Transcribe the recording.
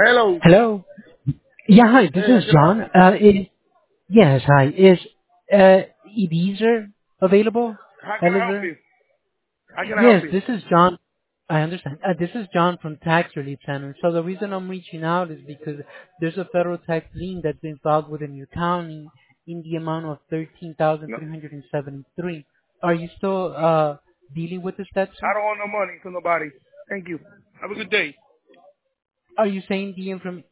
Hello. Hello. Yeah, hi, this Hey, is I can help John. you. Yes, hi. Is Eliezer available? How can I help Eliezer? you? How can I help Yes, you? this is John. I understand. This is John from Tax Relief Center. So the reason I'm reaching out is because there's a federal tax lien that's been filed within your county in the amount of No, 13,373. Are you still dealing with this debt, I sir? don't want no money from nobody. Thank you. Have a good day. Are you saying the inform?